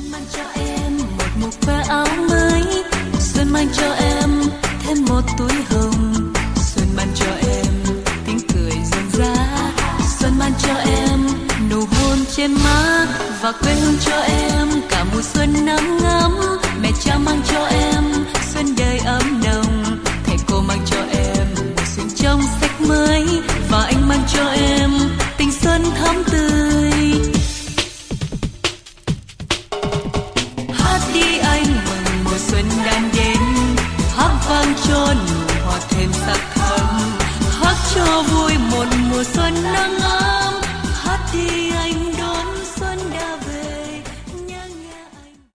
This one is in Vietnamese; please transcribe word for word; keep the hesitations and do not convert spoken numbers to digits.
mang cho em một mùa khoe áo mới, xuân mang cho em thêm một túi hồng, xuân mang cho em tiếng cười rộn rã, xuân mang cho em nụ hôn trên má và quê hương cho em cả mùa xuân nắng ngắm. Mẹ cha mang cho em xuân đời ấm nồng, thầy cô mang cho em mùa xuân trong sách mới, và anh mang cho em tình xuân thắm tươi.